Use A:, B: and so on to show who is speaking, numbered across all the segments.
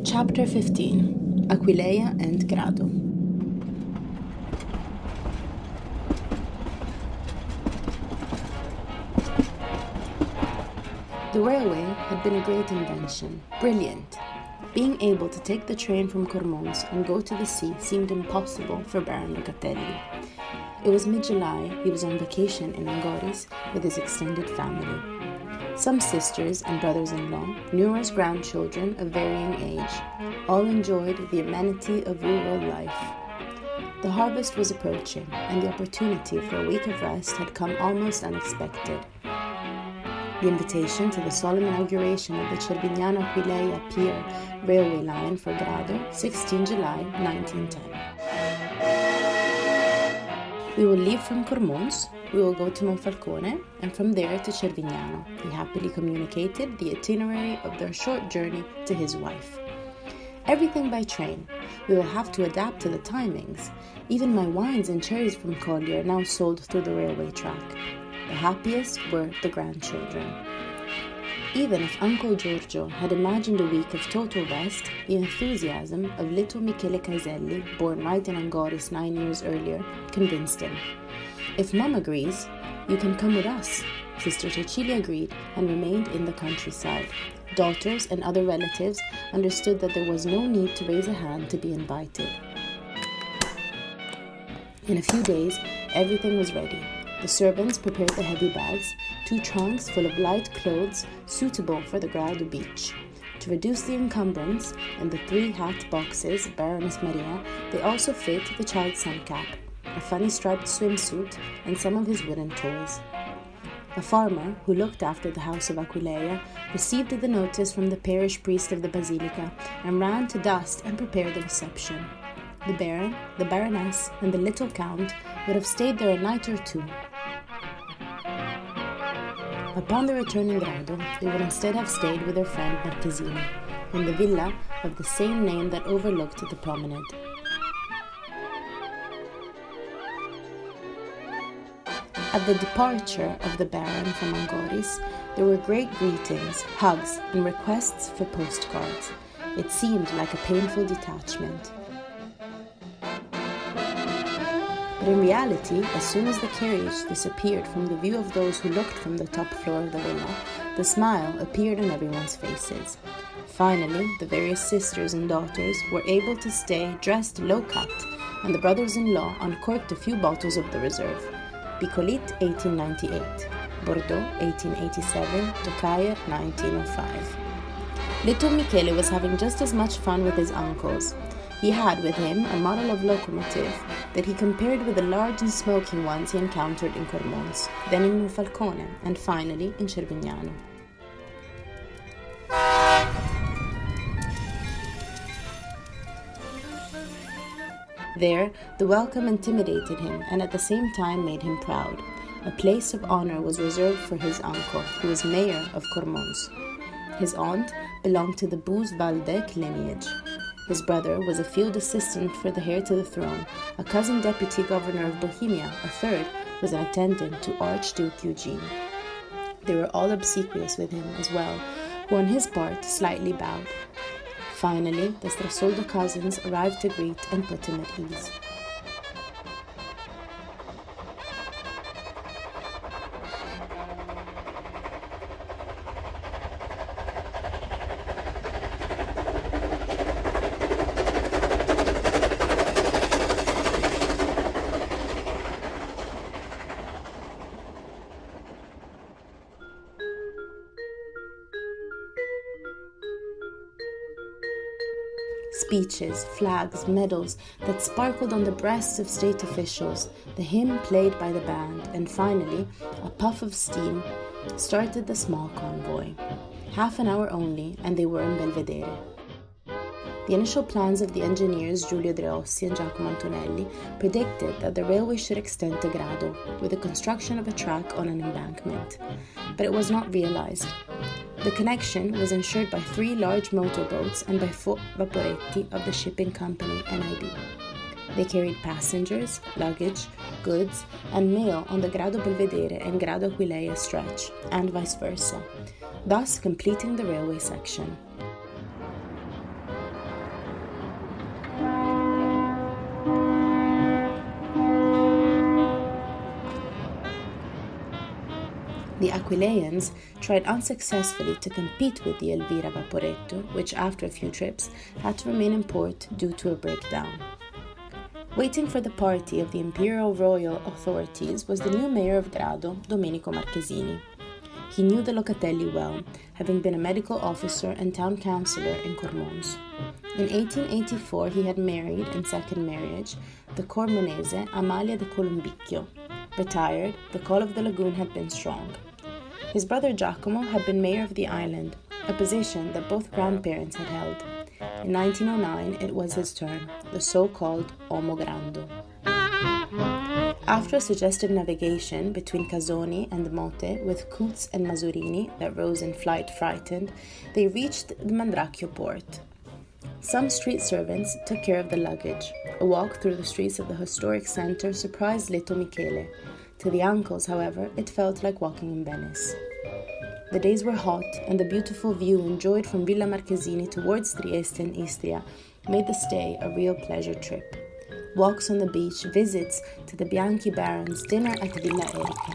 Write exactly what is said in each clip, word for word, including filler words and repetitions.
A: Chapter fifteen. Aquileia and Grado. The railway had been a great invention, brilliant. Being able to take the train from Cormons and go to the sea seemed impossible for Baron Locatelli. It was mid-July, he was on vacation in Angoris with his extended family. Some sisters and brothers-in-law, numerous grandchildren of varying age, all enjoyed the amenity of rural life. The harvest was approaching, and the opportunity for a week of rest had come almost unexpected. The invitation to the solemn inauguration of the Cervignano-Aquileia Pier railway line for Grado, the sixteenth of July, nineteen ten. We will leave from Cormons, we will go to Monfalcone, and from there to Cervignano. He happily communicated the itinerary of their short journey to his wife. Everything by train. We will have to adapt to the timings. Even my wines and cherries from Collier are now sold through the railway track. The happiest were the grandchildren. Even if Uncle Giorgio had imagined a week of total rest, the enthusiasm of little Michele Caselli, born right in Angoris nine years earlier, convinced him. If Mum agrees, you can come with us. Sister Cecilia agreed and remained in the countryside. Daughters and other relatives understood that there was no need to raise a hand to be invited. In a few days, everything was ready. The servants prepared the heavy bags, two trunks full of light clothes suitable for the Grado beach. To reduce the encumbrance and the three hat boxes, Baroness Maria, they also fit the child's sun cap, a funny striped swimsuit, and some of his wooden toys. A farmer, who looked after the house of Aquileia, received the notice from the parish priest of the basilica and ran to dust and prepare the reception. The baron, the baroness, and the little count would have stayed there a night or two. Upon the return in Grado, they would instead have stayed with their friend Marchesini, in the villa of the same name that overlooked the promenade. At the departure of the Baron from Angoris, there were great greetings, hugs, and requests for postcards. It seemed like a painful detachment. But in reality, as soon as the carriage disappeared from the view of those who looked from the top floor of the villa, the smile appeared on everyone's faces. Finally, the various sisters and daughters were able to stay dressed low-cut, and the brothers-in-law uncorked a few bottles of the reserve. Picolit, eighteen ninety-eight. Bordeaux, eighteen eighty-seven. Tokayer, nineteen oh five. Little Michele was having just as much fun with his uncles. He had with him a model of locomotive that he compared with the large and smoking ones he encountered in Cormons, then in Monfalcone, and finally in Cervignano. There, the welcome intimidated him and at the same time made him proud. A place of honor was reserved for his uncle, who was mayor of Cormons. His aunt belonged to the Bous Valdec lineage. His brother was a field assistant for the heir to the throne. A cousin deputy governor of Bohemia, a third, was an attendant to Archduke Eugene. They were all obsequious with him as well, who on his part slightly bowed. Finally, the Strasoldo cousins arrived to greet and put him at ease. Speeches, flags, medals that sparkled on the breasts of state officials, the hymn played by the band, and finally, a puff of steam started the small convoy. Half an hour only, and they were in Belvedere. The initial plans of the engineers Giulio Dreossi and Giacomo Antonelli predicted that the railway should extend to Grado, with the construction of a track on an embankment. But it was not realized. The connection was ensured by three large motorboats and by four vaporetti of the shipping company N I B. They carried passengers, luggage, goods, and mail on the Grado Belvedere and Grado Aquileia stretch, and vice versa, thus completing the railway section. The Aquileians tried unsuccessfully to compete with the Elvira Vaporetto, which after a few trips had to remain in port due to a breakdown. Waiting for the party of the imperial royal authorities was the new mayor of Grado, Domenico Marchesini. He knew the Locatelli well, having been a medical officer and town councillor in Cormons. In eighteen eighty-four he had married, in second marriage, the Cormonese Amalia de Colombicchio. Retired, the call of the lagoon had been strong. His brother Giacomo had been mayor of the island, a position that both grandparents had held. In nineteen oh nine, it was his turn, the so-called Uomo Grando. After a suggestive navigation between Casoni and Mote with Coots and Masurini that rose in flight frightened, they reached the Mandracchio port. Some street servants took care of the luggage. A walk through the streets of the historic center surprised little Michele. To the uncles, however, it felt like walking in Venice. The days were hot, and the beautiful view enjoyed from Villa Marchesini towards Trieste in Istria made the stay a real pleasure trip. Walks on the beach, visits to the Bianchi Barons, dinner at Villa Erica.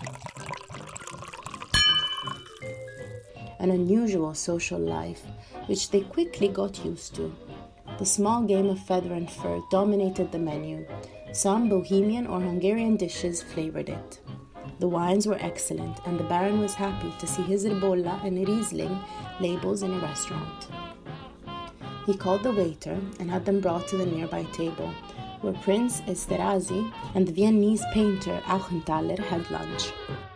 A: An unusual social life, which they quickly got used to. The small game of feather and fur dominated the menu. Some Bohemian or Hungarian dishes flavored it. The wines were excellent, and the Baron was happy to see his Ribolla and Riesling labels in a restaurant. He called the waiter and had them brought to the nearby table, where Prince Esterhazy and the Viennese painter Auchenthaler had lunch.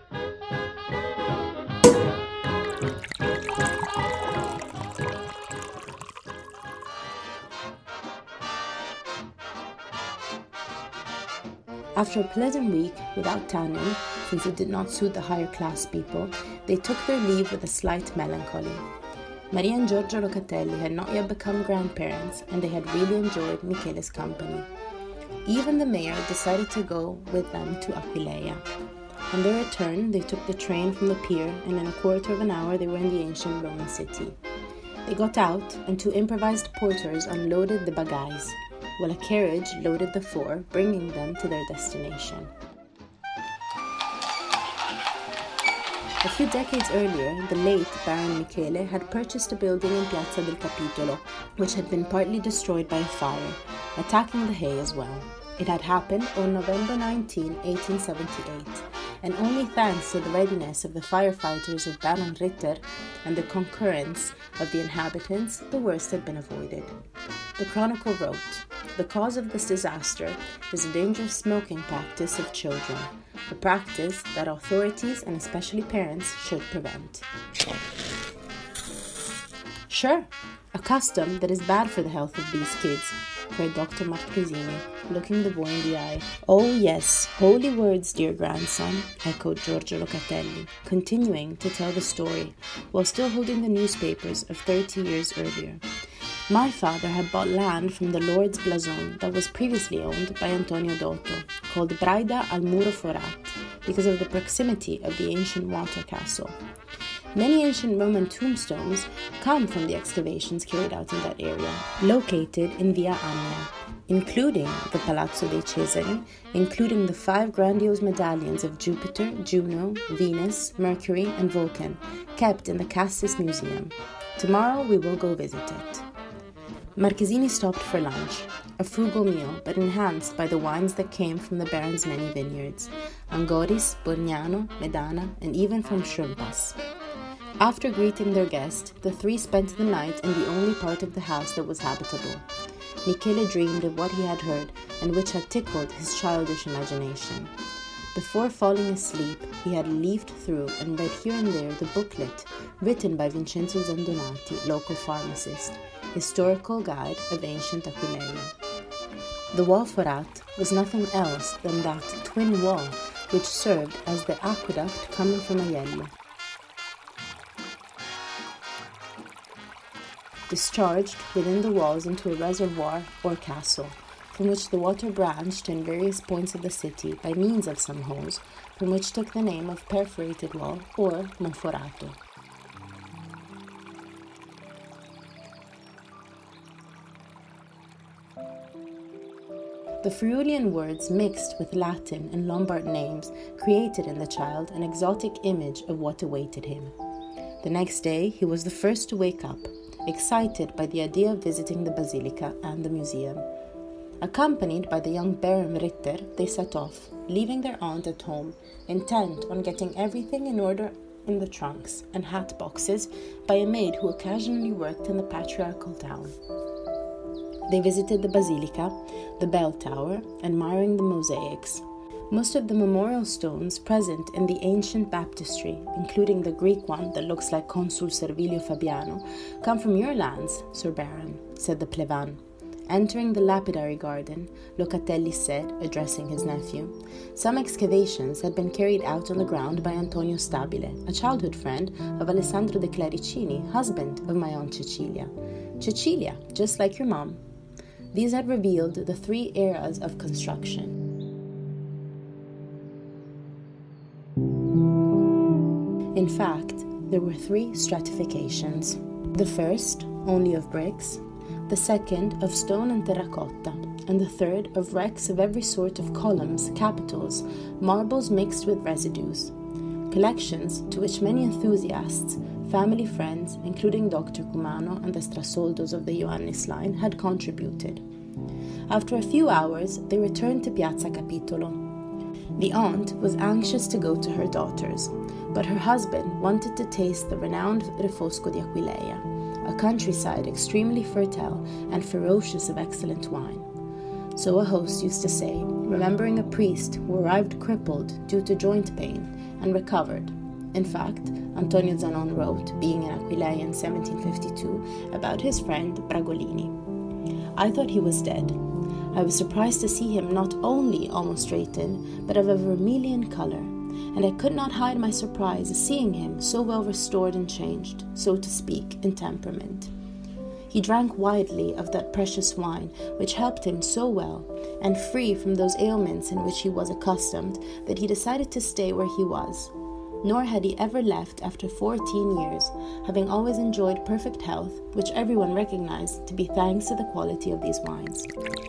A: After a pleasant week without tanning, since it did not suit the higher class people, they took their leave with a slight melancholy. Maria and Giorgio Locatelli had not yet become grandparents, and they had really enjoyed Michele's company. Even the mayor decided to go with them to Aquileia. On their return, they took the train from the pier, and in a quarter of an hour they were in the ancient Roman city. They got out, and two improvised porters unloaded the bagais, while a carriage loaded the four, bringing them to their destination. A few decades earlier, the late Baron Michele had purchased a building in Piazza del Capitolo, which had been partly destroyed by a fire, attacking the hay as well. It had happened on November nineteenth, eighteen seventy-eight, and only thanks to the readiness of the firefighters of Baron Ritter and the concurrence of the inhabitants, the worst had been avoided. The Chronicle wrote, "The cause of this disaster is a dangerous smoking practice of children, a practice that authorities and especially parents should prevent." Sure, a custom that is bad for the health of these kids, cried Doctor Marchesini, looking the boy in the eye. "Oh yes, holy words, dear grandson," echoed Giorgio Locatelli, continuing to tell the story, while still holding the newspapers of thirty years earlier. "My father had bought land from the Lord's Blazon that was previously owned by Antonio Dotto, called Braida al Muro Forat, because of the proximity of the ancient water castle. Many ancient Roman tombstones come from the excavations carried out in that area, located in Via Annea, including the Palazzo dei Cesari, including the five grandiose medallions of Jupiter, Juno, Venus, Mercury, and Vulcan, kept in the Cassis Museum. Tomorrow we will go visit it." Marchesini stopped for lunch, a frugal meal, but enhanced by the wines that came from the Baron's many vineyards, Angoris, Borgnano, Medana, and even from Schrimpas. After greeting their guest, the three spent the night in the only part of the house that was habitable. Michele dreamed of what he had heard, and which had tickled his childish imagination. Before falling asleep, he had leafed through and read here and there the booklet written by Vincenzo Zandonati, local pharmacist, Historical Guide of Ancient Aquileia. The wall forat was nothing else than that twin wall which served as the aqueduct coming from Aiello. Discharged within the walls into a reservoir or castle, from which the water branched in various points of the city by means of some holes, from which took the name of perforated wall or monforato. The The Friulian words mixed with Latin and Lombard names created in the child an exotic image of what awaited him. The next day, he was the first to wake up, excited by the idea of visiting the basilica and the museum. Accompanied by the young Baron Ritter, they set off, leaving their aunt at home, intent on getting everything in order in the trunks and hat boxes by a maid who occasionally worked in the patriarchal town. They visited the basilica, the bell tower, admiring the mosaics. Most of the memorial stones present in the ancient baptistry, including the Greek one that looks like Consul Servilio Fabiano, come from your lands, Sir Baron, said the Plevan. Entering the lapidary garden, Locatelli said, addressing his nephew, some excavations had been carried out on the ground by Antonio Stabile, a childhood friend of Alessandro de Claricini, husband of my aunt Cecilia. Cecilia, just like your mom. These had revealed the three eras of construction. In fact, there were three stratifications. The first, only of bricks, the second of stone and terracotta, and the third of wrecks of every sort of columns, capitals, marbles mixed with residues. Collections to which many enthusiasts, family friends, including Doctor Cumano and the Strasoldos of the Ioannis line, had contributed. After a few hours, they returned to Piazza Capitolo. The aunt was anxious to go to her daughters, but her husband wanted to taste the renowned Refosco di Aquileia, a countryside extremely fertile and ferocious of excellent wine. So a host used to say, remembering a priest who arrived crippled due to joint pain and recovered. In fact, Antonio Zanon wrote, being in Aquileia in seventeen fifty-two, about his friend Bragolini. I thought he was dead. I was surprised to see him not only almost straighten, but of a vermilion color, and I could not hide my surprise at seeing him so well restored and changed, so to speak, in temperament. He drank widely of that precious wine, which helped him so well, and free from those ailments in which he was accustomed, that he decided to stay where he was. Nor had he ever left after fourteen years, having always enjoyed perfect health, which everyone recognized to be thanks to the quality of these wines.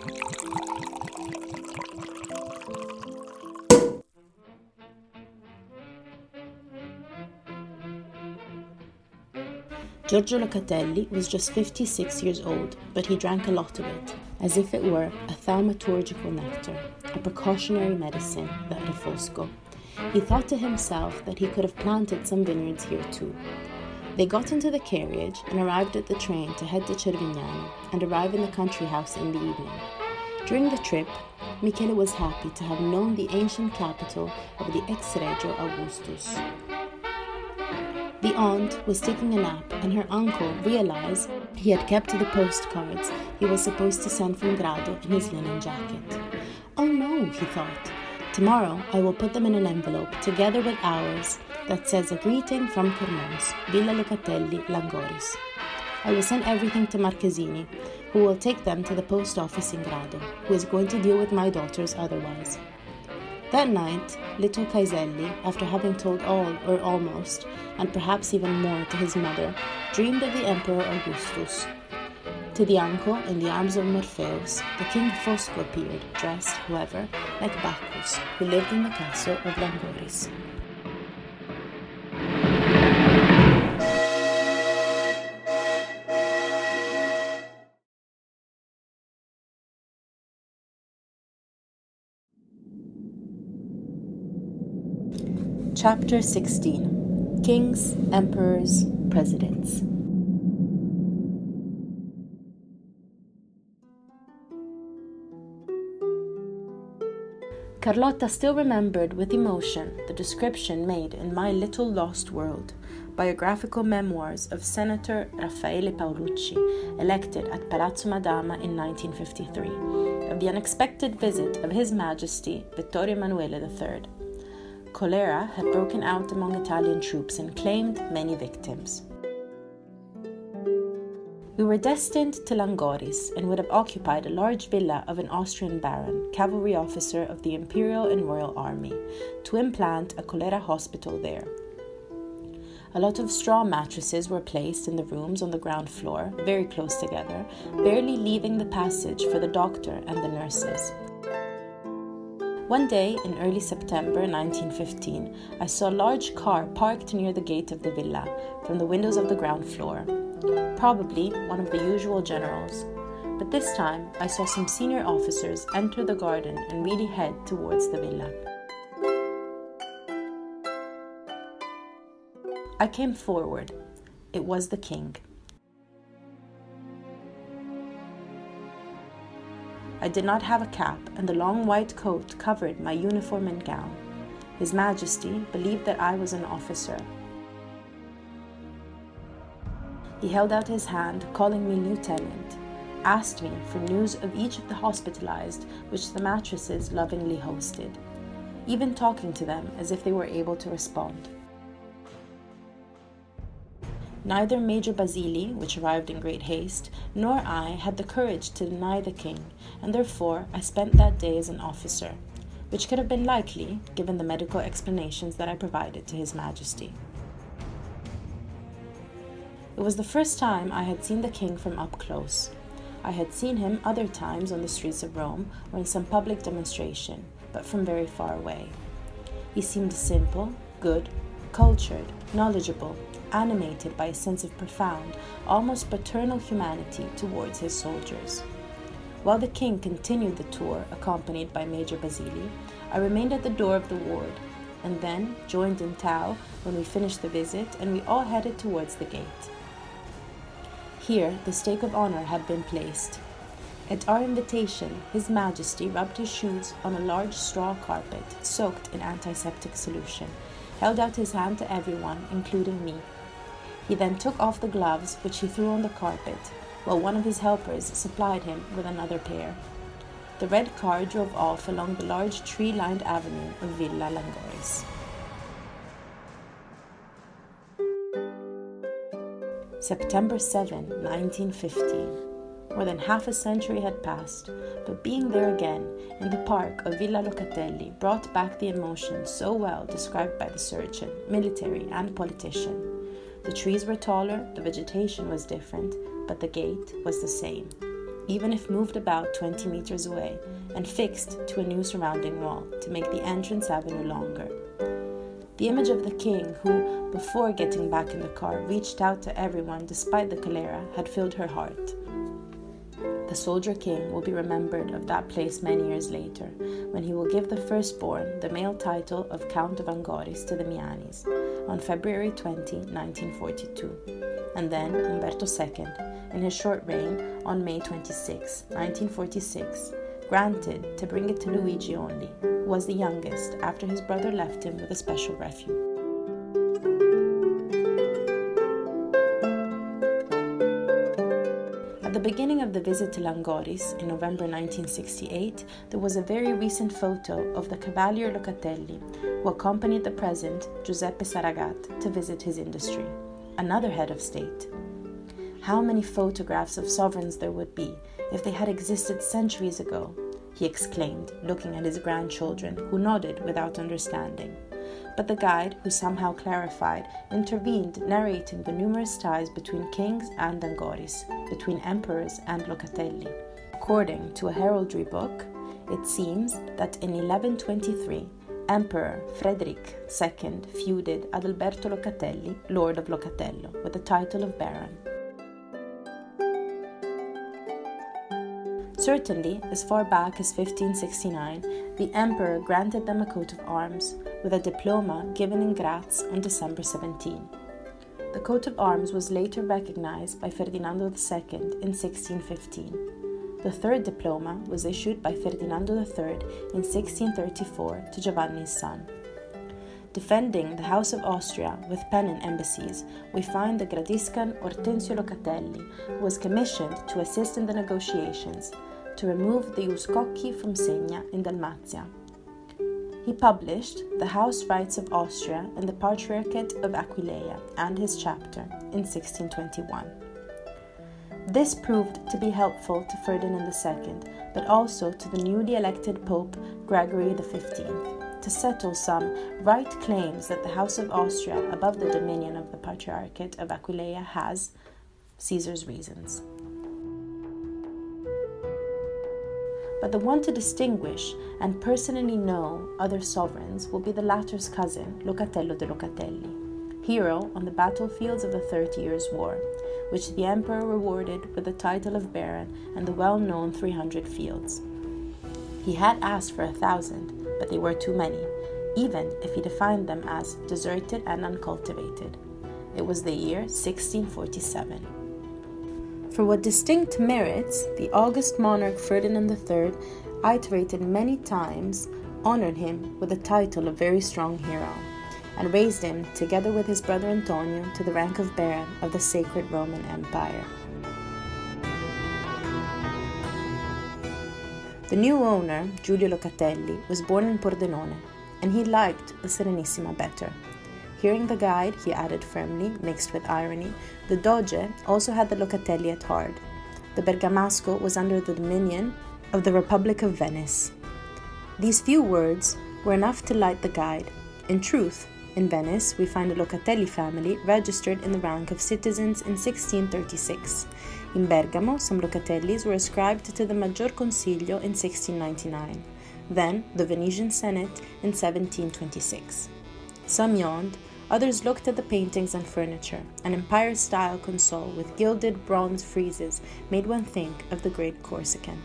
A: Giorgio Locatelli was just fifty-six years old, but he drank a lot of it, as if it were a thaumaturgical nectar, a precautionary medicine, that Refosco. He thought to himself that he could have planted some vineyards here too. They got into the carriage and arrived at the train to head to Cervignano and arrive in the country house in the evening. During the trip, Michele was happy to have known the ancient capital of the ex-regio Augustus. The aunt was taking a nap and her uncle realized he had kept the postcards he was supposed to send from Grado in his linen jacket. Oh no, he thought. Tomorrow I will put them in an envelope together with ours that says a greeting from Cormons, Villa Locatelli, Langoris. I will send everything to Marchesini, who will take them to the post office in Grado, who is going to deal with my daughters otherwise. That night, little Caiselli, after having told all or almost, and perhaps even more to his mother, dreamed of the Emperor Augustus. To the uncle, in the arms of Morpheus, the King Fosco appeared, dressed, however, like Bacchus, who lived in the castle of Langoris. Chapter sixteen. Kings, Emperors, Presidents. Carlotta still remembered with emotion the description made in My Little Lost World, biographical memoirs of Senator Raffaele Paolucci, elected at Palazzo Madama in nineteen fifty-three, of the unexpected visit of His Majesty Vittorio Emanuele the Third. Cholera had broken out among Italian troops and claimed many victims. We were destined to Langoris and would have occupied a large villa of an Austrian baron, cavalry officer of the Imperial and Royal Army, to implant a cholera hospital there. A lot of straw mattresses were placed in the rooms on the ground floor, very close together, barely leaving the passage for the doctor and the nurses. One day in early September nineteen fifteen, I saw a large car parked near the gate of the villa from the windows of the ground floor. Probably one of the usual generals. But this time I saw some senior officers enter the garden and really head towards the villa. I came forward. It was the king. I did not have a cap, and the long white coat covered my uniform and gown. His Majesty believed that I was an officer. He held out his hand, calling me lieutenant, asked me for news of each of the hospitalized, which the mattresses lovingly hosted, even talking to them as if they were able to respond. Neither Major Basili, which arrived in great haste, nor I had the courage to deny the king, and therefore I spent that day as an officer, which could have been likely given the medical explanations that I provided to His Majesty. It was the first time I had seen the king from up close. I had seen him other times on the streets of Rome or in some public demonstration, but from very far away. He seemed simple, good, cultured, knowledgeable, animated by a sense of profound, almost paternal humanity towards his soldiers. While the king continued the tour, accompanied by Major Basili, I remained at the door of the ward, and then joined in Tau when we finished the visit, and we all headed towards the gate. Here, the stake of honor had been placed. At our invitation, His Majesty rubbed his shoes on a large straw carpet soaked in antiseptic solution, held out his hand to everyone, including me. He then took off the gloves, which he threw on the carpet, while one of his helpers supplied him with another pair. The red car drove off along the large tree-lined avenue of Villa Langoris. September seventh, nineteen fifteen. More than half a century had passed, but being there again, in the park of Villa Locatelli, brought back the emotion so well described by the surgeon, military, and politician. The trees were taller, the vegetation was different, but the gate was the same, even if moved about twenty meters away and fixed to a new surrounding wall to make the entrance avenue longer. The image of the king who, before getting back in the car, reached out to everyone despite the cholera, had filled her heart. The soldier king will be remembered of that place many years later, when he will give the firstborn the male title of Count of Angoris to the Mianis on February twentieth, nineteen forty-two, and then Umberto the Second, in his short reign on May twenty-sixth, nineteen forty-six, granted to bring it to Luigi only, who was the youngest after his brother left him with a special refuge. At the beginning of the visit to Langoris in November nineteen sixty-eight, there was a very recent photo of the Cavalier Locatelli, who accompanied the present Giuseppe Saragat to visit his industry, another head of state. How many photographs of sovereigns there would be if they had existed centuries ago, he exclaimed, looking at his grandchildren, who nodded without understanding. But the guide, who somehow clarified, intervened, narrating the numerous ties between kings and Angoris, between emperors and Locatelli. According to a heraldry book, it seems that in eleven twenty-three, Emperor Frederick the Second feuded Adalberto Locatelli, Lord of Locatello, with the title of Baron. Certainly, as far back as fifteen sixty-nine, the emperor granted them a coat of arms, with a diploma given in Graz on December seventeenth. The coat of arms was later recognized by Ferdinando the Second in sixteen fifteen. The third diploma was issued by Ferdinando the Third in sixteen thirty-four to Giovanni's son. Defending the House of Austria with Pennine embassies, we find the Gradiscan Ortensio Locatelli, who was commissioned to assist in the negotiations to remove the Uscocchi from Segna in Dalmatia. He published The House Rights of Austria and the Patriarchate of Aquileia and his chapter in sixteen twenty-one. This proved to be helpful to Ferdinand the Second, but also to the newly elected Pope Gregory the Fifteenth, to settle some right claims that the House of Austria above the dominion of the Patriarchate of Aquileia has, Caesar's reasons. but the one to distinguish and personally know other sovereigns will be the latter's cousin, Locatello de' Locatelli, hero on the battlefields of the Thirty Years' War, which the emperor rewarded with the title of baron and the well-known three hundred fields. He had asked for a thousand, but they were too many, even if he defined them as deserted and uncultivated. It was the year sixteen forty-seven. For what distinct merits, the august monarch Ferdinand the Third, iterated many times, honored him with the title of very strong hero, and raised him, together with his brother Antonio, to the rank of baron of the sacred Roman Empire. The new owner, Giulio Locatelli, was born in Pordenone, and he liked the Serenissima better. Hearing the guide, he added firmly, mixed with irony, the Doge also had the Locatelli at heart. The Bergamasco was under the dominion of the Republic of Venice. These few words were enough to light the guide. In truth, in Venice, we find the Locatelli family registered in the rank of citizens in sixteen thirty-six. In Bergamo, some Locatellis were ascribed to the Maggior Consiglio in sixteen ninety-nine, then the Venetian Senate in seventeen twenty-six. Some yawned, others looked at the paintings and furniture. An empire-style console with gilded bronze friezes made one think of the great Corsican.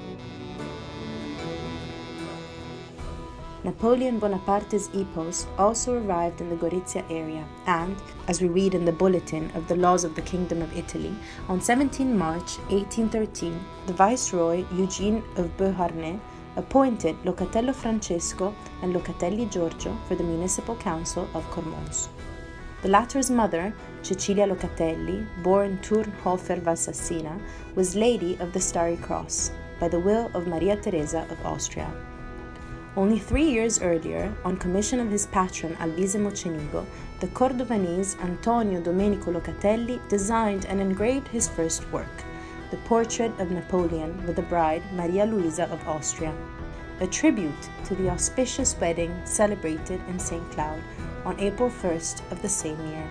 A: Napoleon Bonaparte's epos also arrived in the Gorizia area and, as we read in the Bulletin of the Laws of the Kingdom of Italy, on the seventeenth of March eighteen thirteen, the Viceroy Eugene of Beauharnais appointed Locatello Francesco and Locatelli Giorgio for the Municipal Council of Cormons. The latter's mother, Cecilia Locatelli, born Turnhofer Valsassina, was Lady of the Starry Cross, by the will of Maria Teresa of Austria. Only three years earlier, on commission of his patron Albise Mocenigo, the Cordovanese Antonio Domenico Locatelli designed and engraved his first work, the portrait of Napoleon with the bride Maria Luisa of Austria, a tribute to the auspicious wedding celebrated in Saint Cloud on April first of the same year.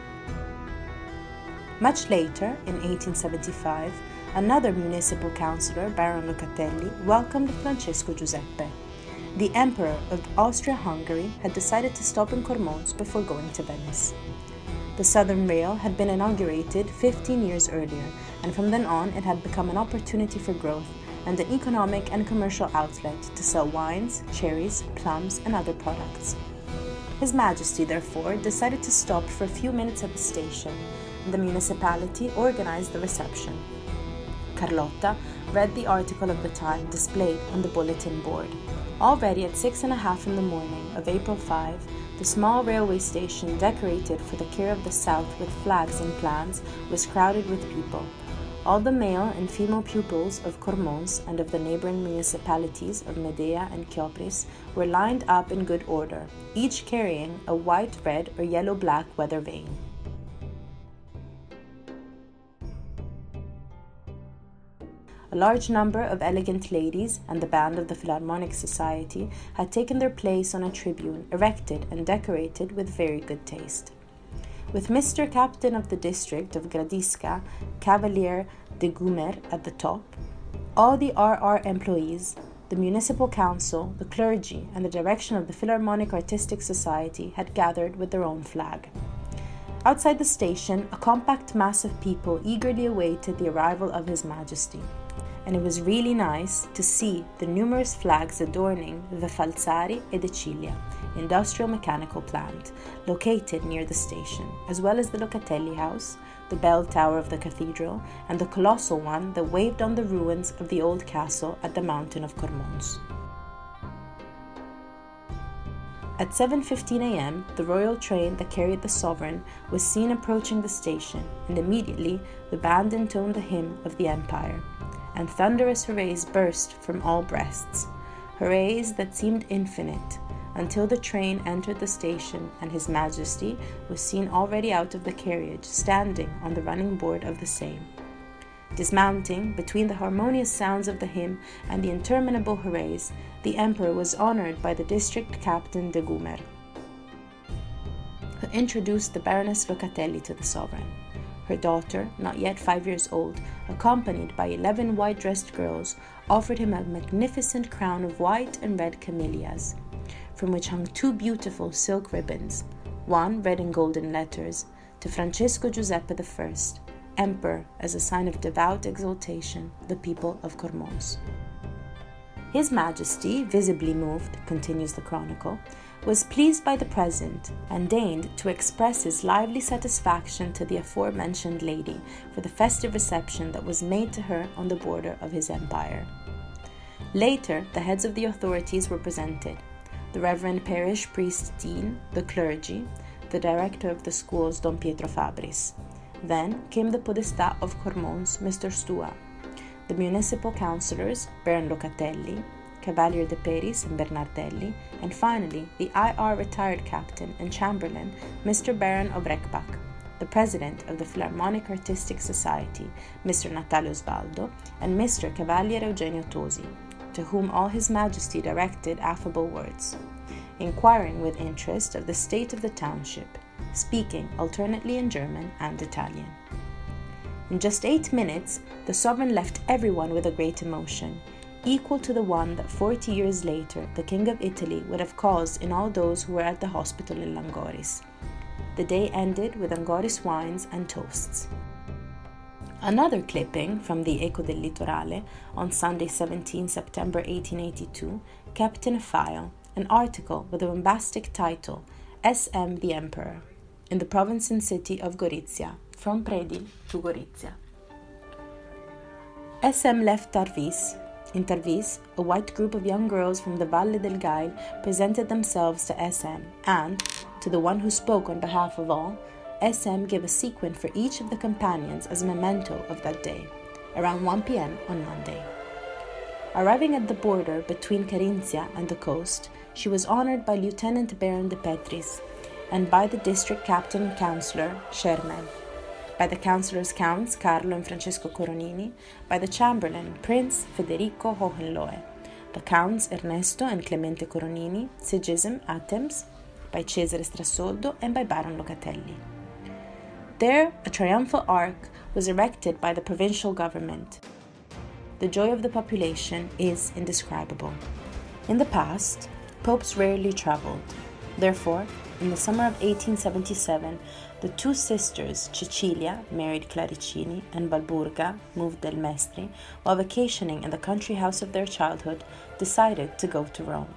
A: Much later, in eighteen seventy-five, another municipal councillor, Baron Locatelli, welcomed Francesco Giuseppe. The Emperor of Austria-Hungary had decided to stop in Cormons before going to Venice. The Southern Rail had been inaugurated fifteen years earlier, and from then on it had become an opportunity for growth and an economic and commercial outlet to sell wines, cherries, plums, and other products. His Majesty, therefore, decided to stop for a few minutes at the station, and the municipality organized the reception. Carlotta read the article of the time displayed on the bulletin board. Already at six and a half in the morning of April fifth, the small railway station, decorated for the care of the South with flags and plans, was crowded with people. All the male and female pupils of Cormons and of the neighboring municipalities of Medea and Chiopris were lined up in good order, each carrying a white, red, or yellow-black weather vane. A large number of elegant ladies and the band of the Philharmonic Society had taken their place on a tribune erected and decorated with very good taste. With Mister Captain of the District of Gradisca, Cavalier de Gumer, at the top, all the R R employees, the Municipal Council, the clergy, and the direction of the Philharmonic Artistic Society had gathered with their own flag. Outside the station, a compact mass of people eagerly awaited the arrival of His Majesty, and it was really nice to see the numerous flags adorning the Falzari e Decilia industrial mechanical plant located near the station, as well as the Locatelli House, the bell tower of the cathedral, and the colossal one that waved on the ruins of the old castle at the mountain of Cormons. At seven fifteen a.m., the royal train that carried the sovereign was seen approaching the station, and immediately the band intoned the hymn of the empire, and thunderous hurrays burst from all breasts, hurrays that seemed infinite, until the train entered the station and His Majesty was seen already out of the carriage, standing on the running board of the same. Dismounting, between the harmonious sounds of the hymn and the interminable hurrays, the Emperor was honored by the District Captain de Gumer, who introduced the Baroness Locatelli to the sovereign. Her daughter, not yet five years old, accompanied by eleven white-dressed girls, offered him a magnificent crown of white and red camellias, from which hung two beautiful silk ribbons, one red in golden letters, to Francesco Giuseppe the First, Emperor, as a sign of devout exaltation, the people of Cormons. His Majesty, visibly moved, continues the chronicle, was pleased by the present and deigned to express his lively satisfaction to the aforementioned lady for the festive reception that was made to her on the border of his empire. Later, the heads of the authorities were presented: the Reverend Parish Priest Dean, the clergy, the director of the schools, Don Pietro Fabris. Then came the Podestà of Cormons, Mister Stua, the municipal councillors, Baron Locatelli, Cavalier de Peris and Bernardelli, and finally the I R retired captain and chamberlain, Mister Baron of Reckbach, the president of the Philharmonic Artistic Society, Mister Natalio Sbaldo, and Mister Cavaliere Eugenio Tosi, to whom all His Majesty directed affable words, inquiring with interest of the state of the township, speaking alternately in German and Italian. In just eight minutes, the sovereign left everyone with a great emotion, equal to the one that forty years later the King of Italy would have caused in all those who were at the hospital in Langoris. The day ended with Angoris wines and toasts. Another clipping from the Eco del Litorale on Sunday, the seventeenth of September eighteen eighty-two, kept in a file an article with a bombastic title, S M the Emperor, in the province and city of Gorizia, from Predil to Gorizia. S M left Tarvis. In Tarvis, a white group of young girls from the Valle del Gail presented themselves to S M, and, to the one who spoke on behalf of all, S M gave a sequin for each of the companions as a memento of that day, around one p.m. on Monday. Arriving at the border between Carinzia and the coast, she was honored by Lieutenant Baron de Petris and by the district captain and councillor, Schermel, by the councillors Counts Carlo and Francesco Coronini, by the chamberlain Prince Federico Hohenlohe, the Counts Ernesto and Clemente Coronini, Sigism Attems, by Cesare Strassoldo, and by Baron Locatelli. There, a triumphal arch was erected by the provincial government. The joy of the population is indescribable. In the past, popes rarely traveled. Therefore, in the summer of eighteen seventy-seven, the two sisters, Cecilia, married Claricini, and Balburga, moved del Mestre, while vacationing in the country house of their childhood, decided to go to Rome.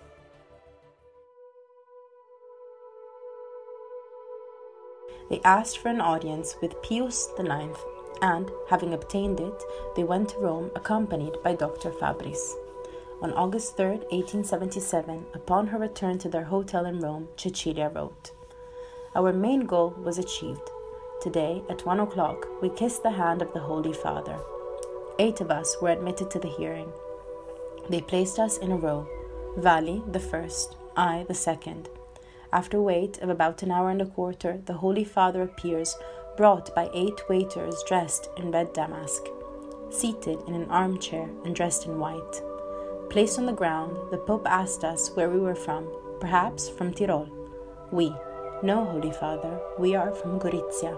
A: They asked for an audience with Pius the Ninth, and, having obtained it, they went to Rome accompanied by Doctor Fabris. On August third, eighteen seventy-seven, upon her return to their hotel in Rome, Cecilia wrote, "Our main goal was achieved. Today, at one o'clock, we kissed the hand of the Holy Father. Eight of us were admitted to the hearing. They placed us in a row, Vali the first, I the second. After a wait of about an hour and a quarter, the Holy Father appears, brought by eight waiters dressed in red damask, seated in an armchair and dressed in white. Placed on the ground, the Pope asked us where we were from, perhaps from Tyrol. We, no, Holy Father, we are from Gorizia.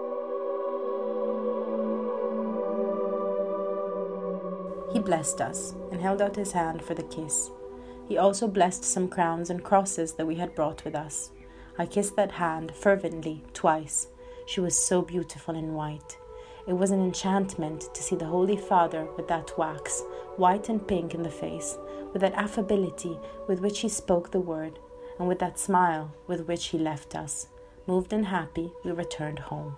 A: He blessed us and held out his hand for the kiss. He also blessed some crowns and crosses that we had brought with us. I kissed that hand fervently twice. She was so beautiful in white. It was an enchantment to see the Holy Father with that wax, white and pink in the face, with that affability with which he spoke the word, and with that smile with which he left us. Moved and happy, we returned home."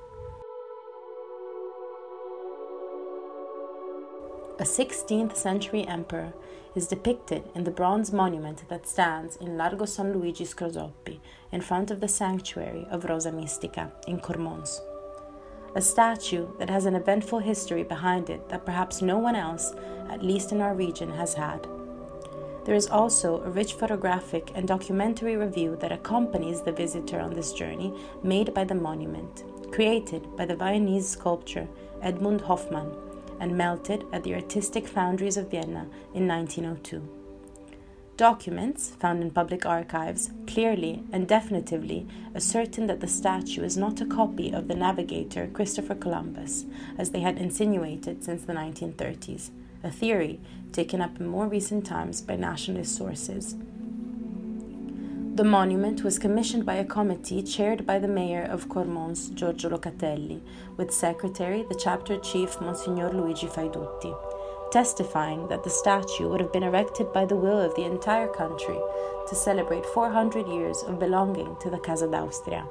A: A sixteenth century emperor is depicted in the bronze monument that stands in Largo San Luigi Scrosoppi, in front of the sanctuary of Rosa Mistica in Cormons. A statue that has an eventful history behind it that perhaps no one else, at least in our region, has had. There is also a rich photographic and documentary review that accompanies the visitor on this journey made by the monument, created by the Viennese sculptor Edmund Hoffmann, and melted at the Artistic Foundries of Vienna in nineteen oh two. Documents found in public archives clearly and definitively ascertain that the statue is not a copy of the navigator Christopher Columbus, as they had insinuated since the nineteen thirties, a theory taken up in more recent times by nationalist sources. The monument was commissioned by a committee chaired by the mayor of Cormons, Giorgio Locatelli, with secretary, the chapter chief, Monsignor Luigi Faidutti, testifying that the statue would have been erected by the will of the entire country to celebrate four hundred years of belonging to the Casa d'Austria.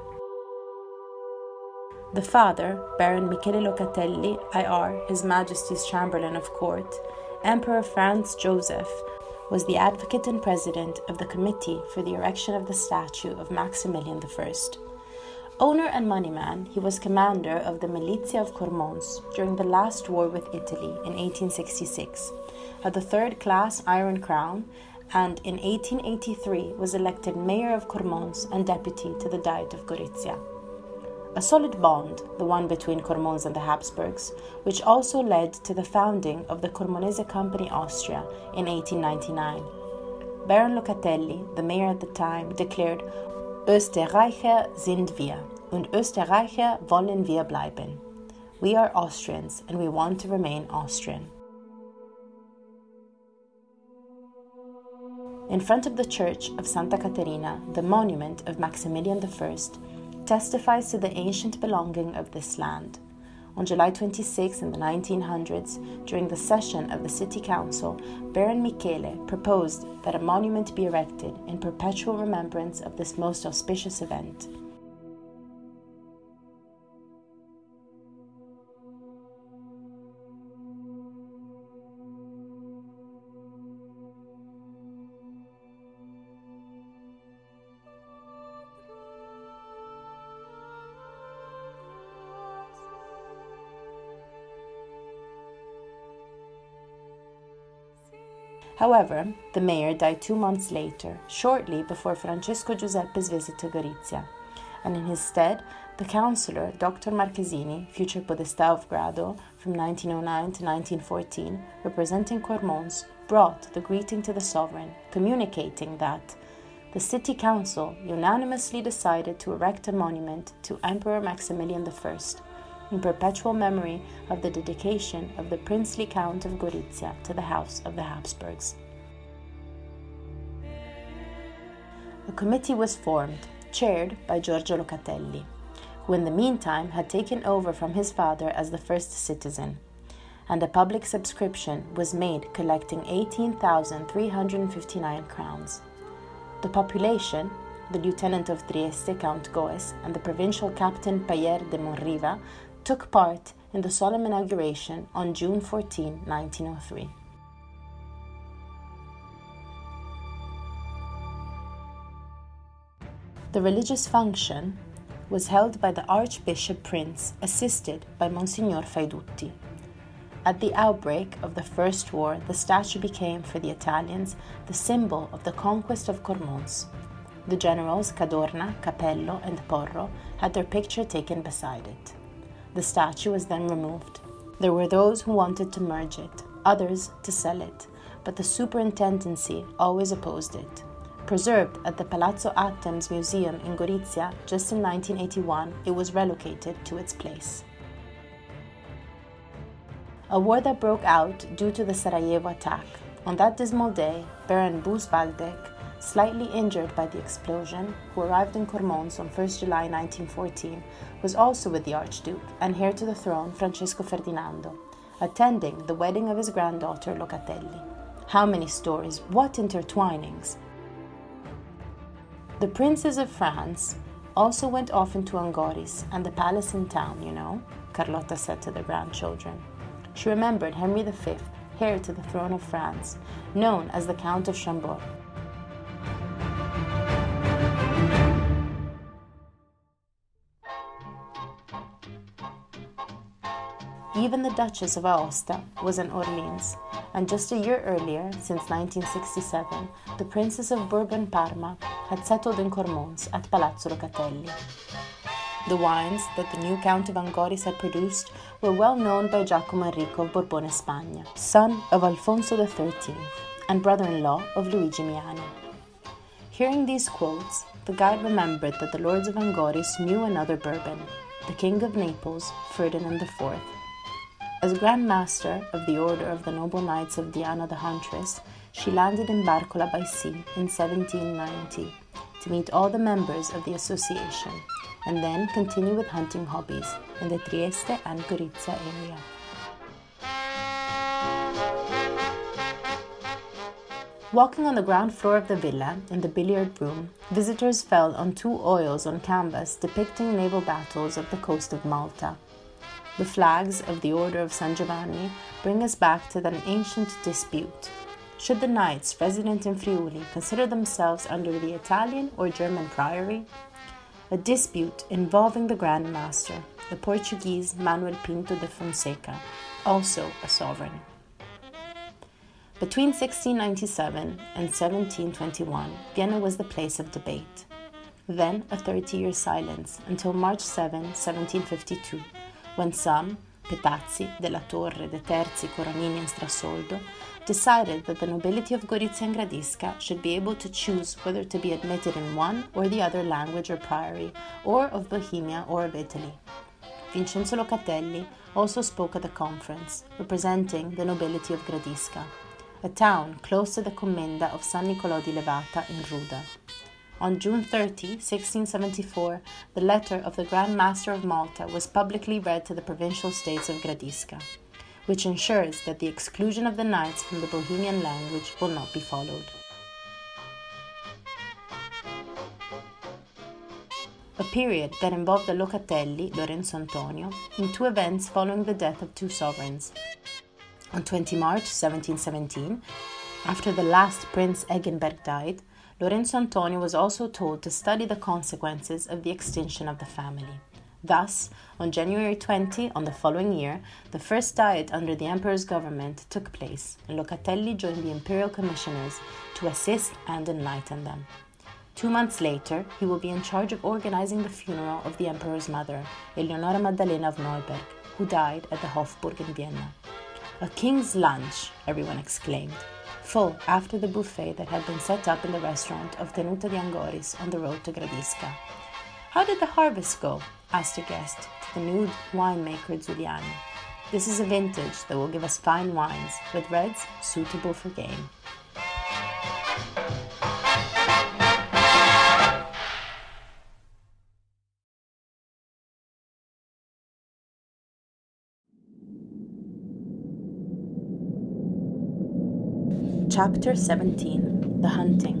A: The father, Baron Michele Locatelli, I R, His Majesty's Chamberlain of Court, Emperor Franz Joseph, was the advocate and president of the committee for the erection of the statue of Maximilian the First. Owner and moneyman, he was commander of the Militia of Cormons during the last war with Italy in eighteen sixty-six, had the third-class Iron Crown, and in eighteen eighty-three was elected mayor of Cormons and deputy to the Diet of Gorizia. A solid bond, the one between Cormons and the Habsburgs, which also led to the founding of the Cormonese Company Austria in eighteen ninety-nine. Baron Locatelli, the mayor at the time, declared, Österreicher sind wir, und Österreicher wollen wir bleiben. We are Austrians, and we want to remain Austrian. In front of the church of Santa Caterina, the monument of Maximilian the First testifies to the ancient belonging of this land. On July twenty-sixth in the nineteen hundreds, during the session of the City Council, Baron Michele proposed that a monument be erected in perpetual remembrance of this most auspicious event. However, the mayor died two months later, shortly before Francesco Giuseppe's visit to Gorizia, and in his stead, the councillor, Doctor Marchesini, future Podestà of Grado, from nineteen oh nine to nineteen fourteen, representing Cormons, brought the greeting to the sovereign, communicating that the city council unanimously decided to erect a monument to Emperor Maximilian the First, in perpetual memory of the dedication of the princely Count of Gorizia to the House of the Habsburgs. A committee was formed, chaired by Giorgio Locatelli, who in the meantime had taken over from his father as the first citizen, and a public subscription was made collecting eighteen thousand three hundred fifty-nine crowns. The population, the lieutenant of Trieste, Count Goes, and the provincial captain Payer de Monriva, took part in the solemn inauguration on June fourteenth, nineteen oh three. The religious function was held by the Archbishop Prince, assisted by Monsignor Faidutti. At the outbreak of the First War, the statue became, for the Italians, the symbol of the conquest of Cormons. The generals Cadorna, Capello, and Porro had their picture taken beside it. The statue was then removed. There were those who wanted to merge it, others to sell it, but the superintendency always opposed it. Preserved at the Palazzo Attems Museum in Gorizia, just in nineteen eighty-one, it was relocated to its place. A war that broke out due to the Sarajevo attack. On that dismal day, Baron Buus-Waldeck, slightly injured by the explosion, who arrived in Cormons on first of July nineteen fourteen, was also with the Archduke and heir to the throne Francesco Ferdinando, attending the wedding of his granddaughter Locatelli. How many stories, what intertwinings! The princes of France also went off into Angoris and the palace in town, you know, Carlotta said to the grandchildren. She remembered Henry the Fifth, heir to the throne of France, known as the Count of Chambord. Even the Duchess of Aosta was in Orleans, and just a year earlier, since nineteen sixty-seven, the Princess of Bourbon-Parma had settled in Cormons at Palazzo Locatelli. The wines that the new Count of Angoris had produced were well known by Giacomo Enrico of Borbone-Spagna, son of Alfonso the thirteenth, and brother-in-law of Luigi Miani. Hearing these quotes, the guide remembered that the lords of Angoris knew another Bourbon, the King of Naples, Ferdinand the Fourth. As Grand Master of the Order of the Noble Knights of Diana the Huntress, she landed in Barcola by sea in seventeen ninety to meet all the members of the association, and then continue with hunting hobbies in the Trieste and Gorizia area. Walking on the ground floor of the villa, in the billiard room, visitors fell on two oils on canvas depicting naval battles of the coast of Malta. The flags of the Order of San Giovanni bring us back to an ancient dispute. Should the knights resident in Friuli consider themselves under the Italian or German priory? A dispute involving the Grand Master, the Portuguese Manuel Pinto de Fonseca, also a sovereign. Between sixteen ninety-seven and seventeen twenty-one, Vienna was the place of debate. Then a thirty-year silence until March seventh, seventeen fifty-two, when some, Petazzi, Della Torre, De Terzi, Coronini and Strasoldo, decided that the nobility of Gorizia and Gradisca should be able to choose whether to be admitted in one or the other language or priory, or of Bohemia or of Italy. Vincenzo Locatelli also spoke at the conference, representing the nobility of Gradisca, a town close to the commenda of San Nicolò di Levata in Ruda. On June thirtieth, sixteen seventy-four, the letter of the Grand Master of Malta was publicly read to the provincial states of Gradisca, which ensures that the exclusion of the knights from the Bohemian language will not be followed. A period that involved the Locatelli, Lorenzo Antonio, in two events following the death of two sovereigns. On the twentieth of March, seventeen seventeen, after the last Prince Eggenberg died, Lorenzo Antonio was also told to study the consequences of the extinction of the family. Thus, on January twentieth, on the following year, the first diet under the emperor's government took place, and Locatelli joined the imperial commissioners to assist and enlighten them. Two months later, he will be in charge of organizing the funeral of the emperor's mother, Eleonora Maddalena of Neuburg, who died at the Hofburg in Vienna. A king's lunch, everyone exclaimed, full after the buffet that had been set up in the restaurant of Tenuta di Angoris on the road to Gradisca. How did the harvest go? Asked a guest to the new winemaker Zuliani. This is a vintage that will give us fine wines, with reds suitable for game. Chapter seventeen. The Hunting.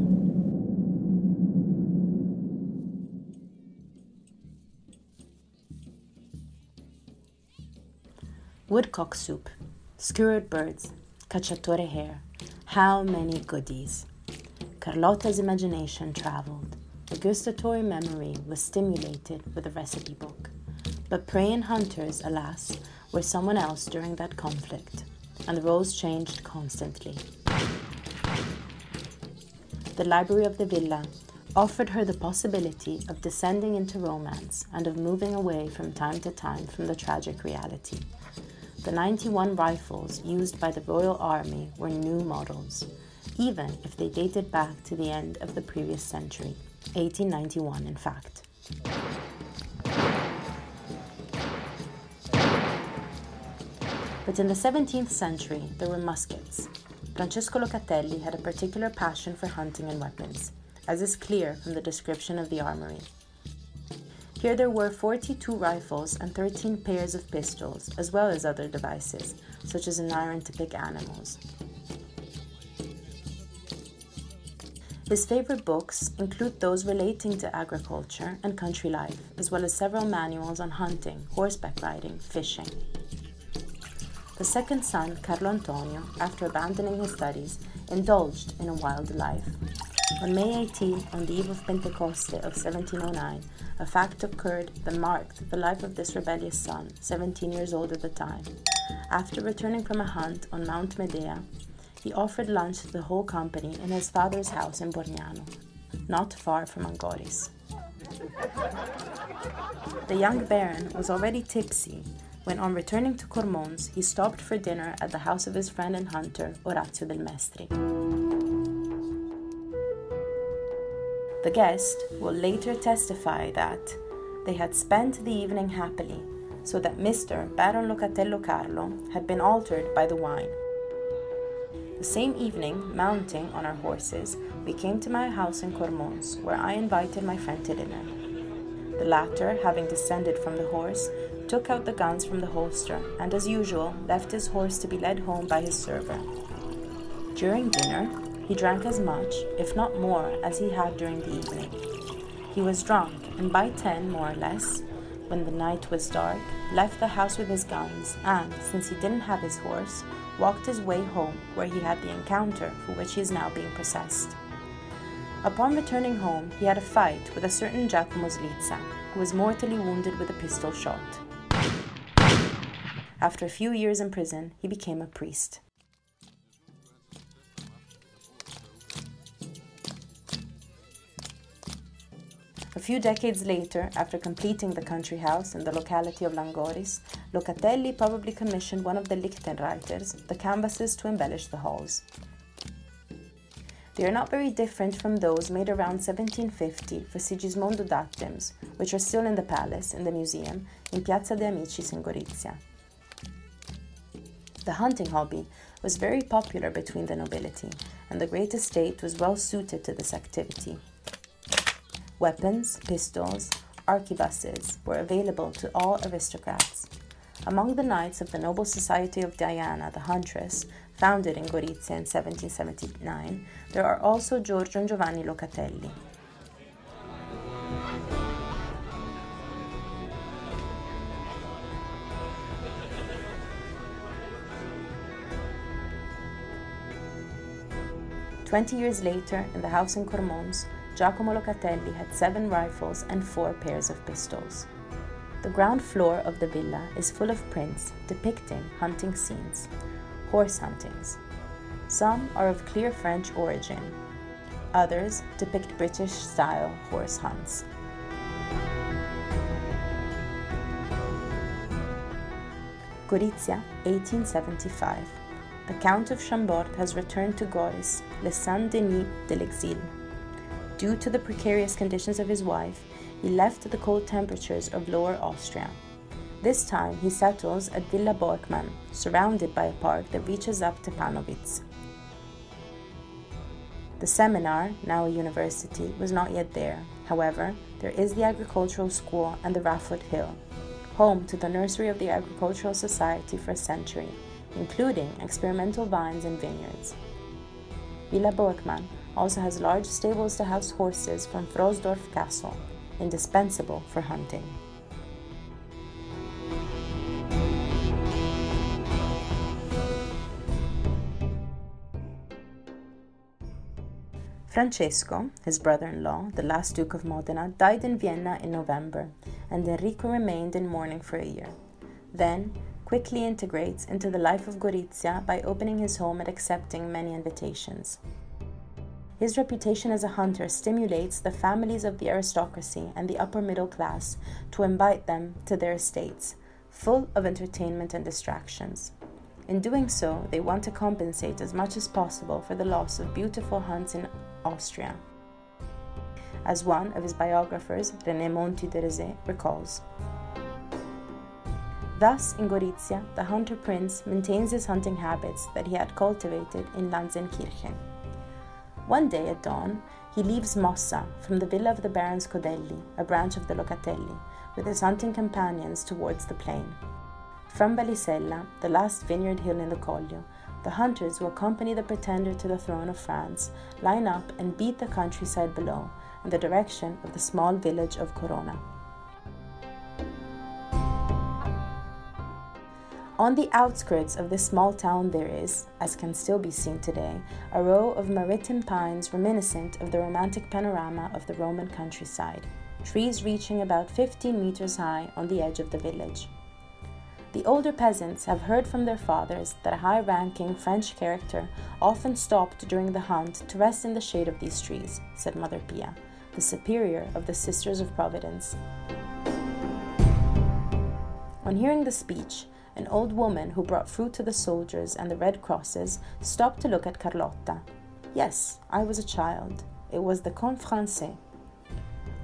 A: Woodcock soup, skewered birds, cacciatore hare. How many goodies! Carlotta's imagination traveled. The gustatory memory was stimulated with a recipe book. But prey and hunters, alas, were someone else during that conflict, and the roles changed constantly. The library of the villa offered her the possibility of descending into romance and of moving away from time to time from the tragic reality. The ninety-one rifles used by the Royal Army were new models, even if they dated back to the end of the previous century, eighteen ninety-one in fact. But in the seventeenth century, there were muskets. Francesco Locatelli had a particular passion for hunting and weapons, as is clear from the description of the armory. Here there were forty-two rifles and thirteen pairs of pistols, as well as other devices, such as an iron to pick animals. His favorite books include those relating to agriculture and country life, as well as several manuals on hunting, horseback riding, fishing. The second son, Carlo Antonio, after abandoning his studies, indulged in a wild life. On May eighteenth, on the eve of Pentecoste of seventeen oh nine, a fact occurred that marked the life of this rebellious son, seventeen years old at the time. After returning from a hunt on Mount Medea, he offered lunch to the whole company in his father's house in Borniano, not far from Angoris. The young baron was already tipsy when, on returning to Cormons, he stopped for dinner at the house of his friend and hunter, Orazio del Mestri. The guest will later testify that they had spent the evening happily, so that Mister Baron Locatello Carlo had been altered by the wine. The same evening, mounting on our horses, we came to my house in Cormons, where I invited my friend to dinner. The latter, having descended from the horse, took out the guns from the holster and, as usual, left his horse to be led home by his server. During dinner, he drank as much, if not more, as he had during the evening. He was drunk, and by ten, more or less, when the night was dark, left the house with his guns and, since he didn't have his horse, walked his way home, where he had the encounter for which he is now being processed. Upon returning home, he had a fight with a certain Giacomo Slizza, who was mortally wounded with a pistol shot. After a few years in prison, he became a priest. A few decades later, after completing the country house in the locality of Langoris, Locatelli probably commissioned one of the Lichtenreiters the canvases to embellish the halls. They are not very different from those made around seventeen fifty for Sigismondo d'Attems, which are still in the palace, in the museum, in Piazza de Amicis in Gorizia. The hunting hobby was very popular between the nobility, and the great estate was well suited to this activity. Weapons, pistols, arquebuses were available to all aristocrats. Among the knights of the Noble Society of Diana the Huntress, founded in Gorizia in seventeen seventy-nine, there are also Giorgio and Giovanni Locatelli. Twenty years later, in the house in Cormons, Giacomo Locatelli had seven rifles and four pairs of pistols. The ground floor of the villa is full of prints depicting hunting scenes, horse huntings. Some are of clear French origin. Others depict British-style horse hunts. Gorizia, eighteen seventy-five. The Count of Chambord has returned to Goris, le Saint-Denis de l'Exil. Due to the precarious conditions of his wife, he left the cold temperatures of Lower Austria. This time he settles at Villa Borkmann, surrounded by a park that reaches up to Panowitz. The seminar, now a university, was not yet there. However, there is the agricultural school and the Rafford Hill, home to the nursery of the Agricultural Society for a century, including experimental vines and vineyards. Villa Borkmann also has large stables to house horses from Frosdorf Castle, indispensable for hunting. Francesco, his brother-in-law, the last Duke of Modena, died in Vienna in November, and Enrico remained in mourning for a year. Then, quickly integrates into the life of Gorizia by opening his home and accepting many invitations. His reputation as a hunter stimulates the families of the aristocracy and the upper middle class to invite them to their estates, full of entertainment and distractions. In doing so, they want to compensate as much as possible for the loss of beautiful hunts in Austria. As one of his biographers, René Monti de Rezé, recalls. Thus, in Gorizia, the hunter prince maintains his hunting habits that he had cultivated in Lanzenkirchen. One day at dawn, he leaves Mossa from the villa of the Barons Codelli, a branch of the Locatelli, with his hunting companions towards the plain. From Balisella, the last vineyard hill in the Collio, the hunters who accompany the pretender to the throne of France line up and beat the countryside below in the direction of the small village of Corona. On the outskirts of this small town there is, as can still be seen today, a row of maritime pines reminiscent of the romantic panorama of the Roman countryside, trees reaching about fifteen meters high on the edge of the village. The older peasants have heard from their fathers that a high-ranking French character often stopped during the hunt to rest in the shade of these trees, said Mother Pia, the superior of the Sisters of Providence. On hearing the speech, an old woman who brought fruit to the soldiers and the Red Crosses stopped to look at Carlotta. Yes, I was a child. It was the Conte Français,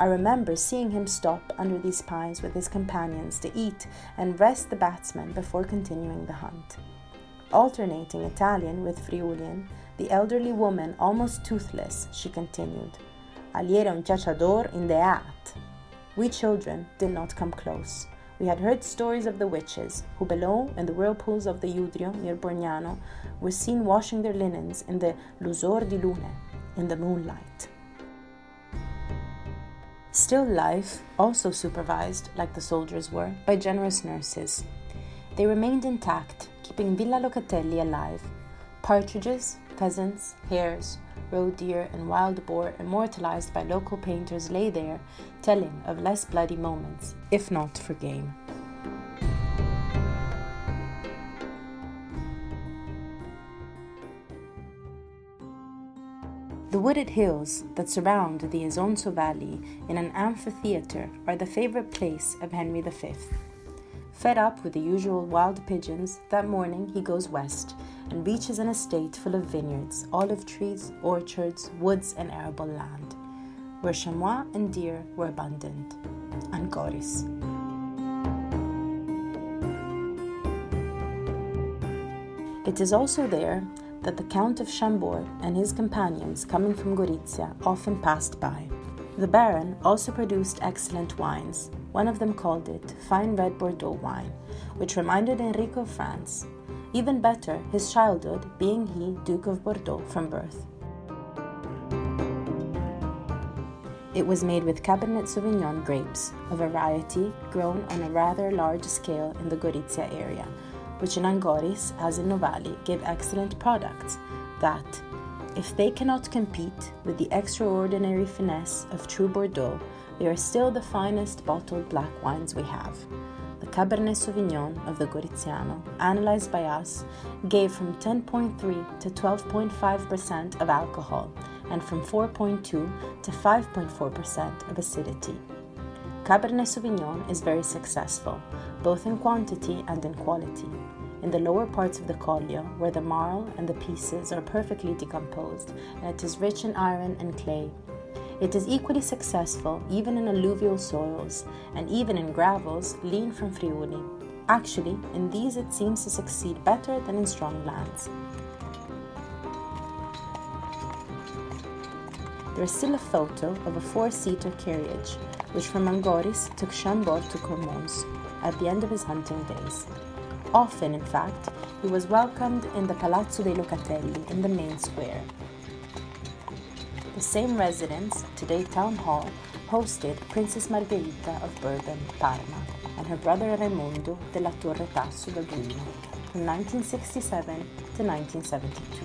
A: I remember seeing him stop under these pines with his companions to eat and rest the batsmen before continuing the hunt. Alternating Italian with Friulian, the elderly woman, almost toothless, she continued, "Ali era un cacciador in the hat." We children did not come close. We had heard stories of the witches, who below, in the whirlpools of the Udrio near Borgnano, were seen washing their linens in the lusor di lune, in the moonlight. Still life, also supervised, like the soldiers were, by generous nurses. They remained intact, keeping Villa Locatelli alive. Partridges, pheasants, hares, roe deer, and wild boar immortalized by local painters lay there, telling of less bloody moments, if not for game. The wooded hills that surround the Isonzo Valley in an amphitheater are the favorite place of Henry the Fifth. Fed up with the usual wild pigeons, that morning he goes west and reaches an estate full of vineyards, olive trees, orchards, woods, and arable land, where chamois and deer were abundant. Ancoris. It is also there that the Count of Chambord and his companions coming from Gorizia often passed by. The Baron also produced excellent wines. One of them called it fine red Bordeaux wine, which reminded Enrico of France. Even better, his childhood, being he Duke of Bordeaux from birth. It was made with Cabernet Sauvignon grapes, a variety grown on a rather large scale in the Gorizia area, which in Angoris, as in Novali, gave excellent products that, if they cannot compete with the extraordinary finesse of true Bordeaux, they are still the finest bottled black wines we have. The Cabernet Sauvignon of the Goriziano, analyzed by us, gave from ten point three to twelve point five percent of alcohol and from four point two to five point four percent of acidity. Cabernet Sauvignon is very successful, both in quantity and in quality. In the lower parts of the Collio, where the marl and the pieces are perfectly decomposed, and it is rich in iron and clay. It is equally successful even in alluvial soils, and even in gravels lean from Friuli. Actually, in these it seems to succeed better than in strong lands. There is still a photo of a four-seater carriage, which from Angoris took Chambord to Cormons at the end of his hunting days. Often, in fact, he was welcomed in the Palazzo dei Locatelli in the main square. The same residence, today town hall, hosted Princess Margherita of Bourbon, Parma, and her brother Raimondo della Torre Tasso d'Aguino from nineteen sixty-seven to nineteen seventy-two.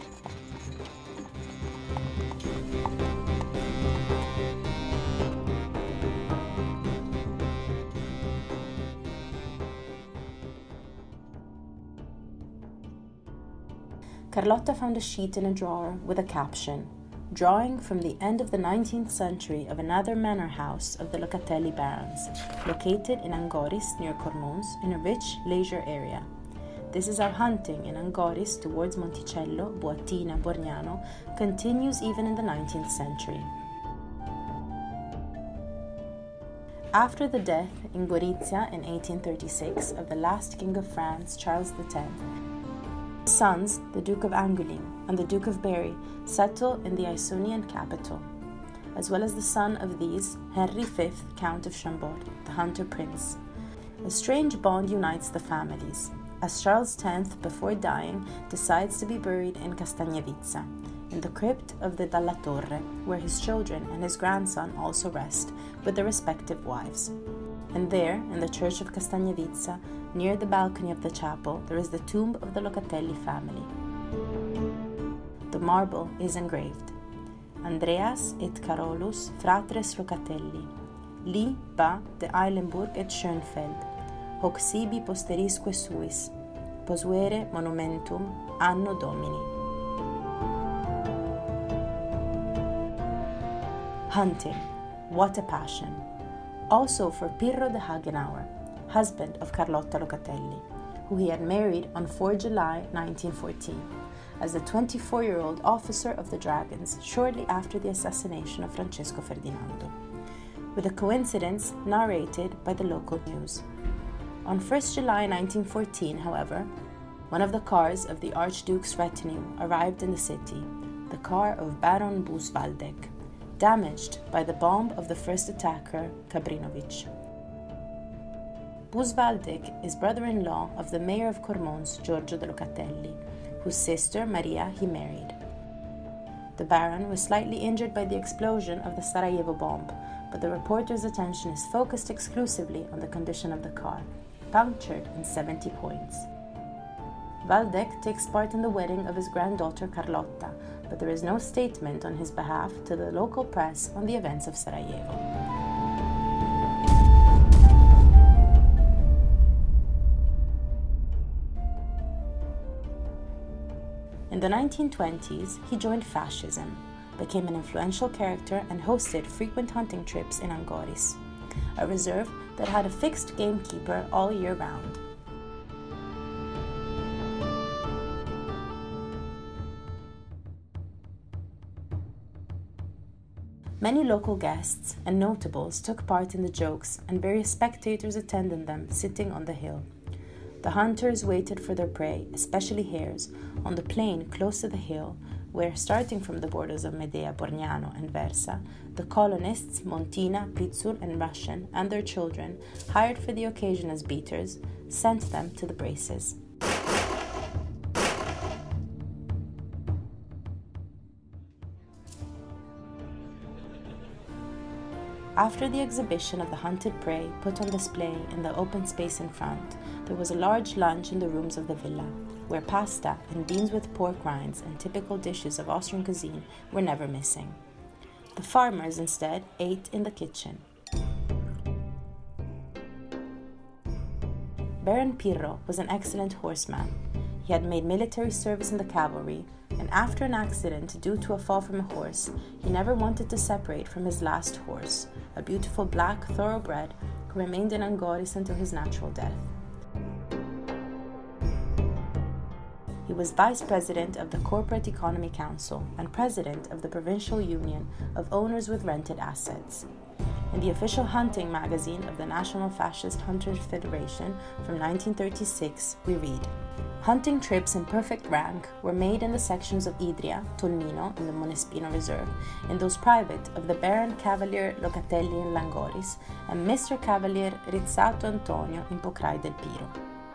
A: Carlotta found a sheet in a drawer with a caption, drawing from the end of the nineteenth century of another manor house of the Locatelli barons, located in Angoris near Cormons in a rich leisure area. This is how hunting in Angoris towards Monticello, Boatina, Borgnano continues even in the nineteenth century. After the death in Gorizia in eighteen thirty-six of the last king of France, Charles the tenth, his sons, the Duke of Angoulême and the Duke of Berry, settle in the Isonian capital, as well as the son of these, Henry the Fifth, Count of Chambord, the hunter prince. A strange bond unites the families, as Charles the tenth, before dying, decides to be buried in Castagnevica, in the crypt of the Dalla Torre, where his children and his grandson also rest, with their respective wives. And there, in the church of Castagnevica, near the balcony of the chapel, there is the tomb of the Locatelli family. The marble is engraved, Andreas et Carolus fratres Locatelli, li ba de Eilenburg et Schönfeld, hoc sibi posterisque suis, posuere monumentum anno Domini. Hunting, what a passion! Also for Pirro de Hagenauer, husband of Carlotta Locatelli, who he had married on the fourth of July nineteen fourteen, as the twenty-four-year-old officer of the Dragons shortly after the assassination of Francesco Ferdinando. with a coincidence narrated by the local news. On first of July nineteen fourteen, however, one of the cars of the Archduke's retinue arrived in the city, the car of Baron Bußwaldegg, damaged by the bomb of the first attacker, Kabrinović. Bußwaldegg is brother-in-law of the mayor of Cormons, Giorgio de Locatelli, whose sister, Maria, he married. The Baron was slightly injured by the explosion of the Sarajevo bomb, but the reporter's attention is focused exclusively on the condition of the car, punctured in seventy points. Waldeck takes part in the wedding of his granddaughter Carlotta, but there is no statement on his behalf to the local press on the events of Sarajevo. In the nineteen twenties, he joined fascism, became an influential character, and hosted frequent hunting trips in Angoris, a reserve that had a fixed gamekeeper all year round. Many local guests and notables took part in the jokes, and various spectators attended them sitting on the hill. The hunters waited for their prey, especially hares, on the plain close to the hill, where, starting from the borders of Medea, Borgnano, and Versa, the colonists Montina, Pizzul, and Russian, and their children, hired for the occasion as beaters, sent them to the braces. After the exhibition of the hunted prey put on display in the open space in front, there was a large lunch in the rooms of the villa, where pasta and beans with pork rinds and typical dishes of Austrian cuisine were never missing. The farmers, instead, ate in the kitchen. Baron Pirro was an excellent horseman. He had made military service in the cavalry, and after an accident due to a fall from a horse, he never wanted to separate from his last horse, a beautiful black thoroughbred who remained in Angoris until his natural death. He was vice president of the Corporate Economy Council and president of the Provincial Union of Owners with Rented Assets. In the official hunting magazine of the National Fascist Hunters Federation from nineteen thirty-six, we read, "Hunting trips in perfect rank were made in the sections of Idria, Tolmino in the Monespino Reserve, and those private of the Baron Cavalier Locatelli in Langoris, and Mister Cavalier Rizzato Antonio in Pocrai del Piro."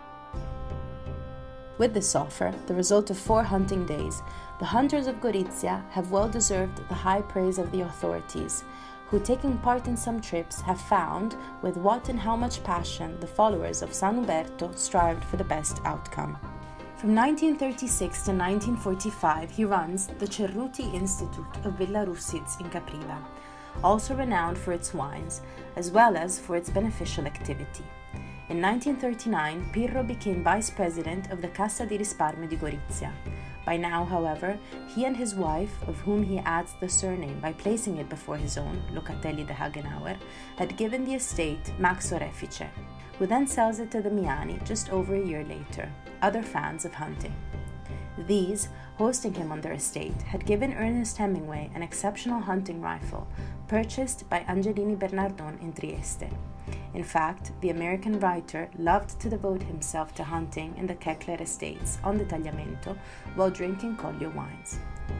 A: With this offer, the result of four hunting days, the hunters of Gorizia have well deserved the high praise of the authorities, who, taking part in some trips, have found with what and how much passion the followers of San Uberto strived for the best outcome. From nineteen thirty-six to nineteen forty-five, he runs the Cerruti Institute of Villa Russitz in Capriva, also renowned for its wines, as well as for its beneficial activity. In nineteen thirty-nine, Pirro became vice president of the Cassa di Risparmio di Gorizia. By now, however, he and his wife, of whom he adds the surname by placing it before his own, Locatelli de Hagenauer, had given the estate Max Orefice, who then sells it to the Miani just over a year later, other fans of hunting. These, hosting him on their estate, had given Ernest Hemingway an exceptional hunting rifle, purchased by Angelini Bernardon in Trieste. In fact, the American writer loved to devote himself to hunting in the Keckler estates on the Tagliamento while drinking Collio wines.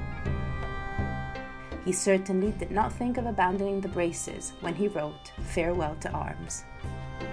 A: He certainly did not think of abandoning the braces when he wrote Farewell to Arms.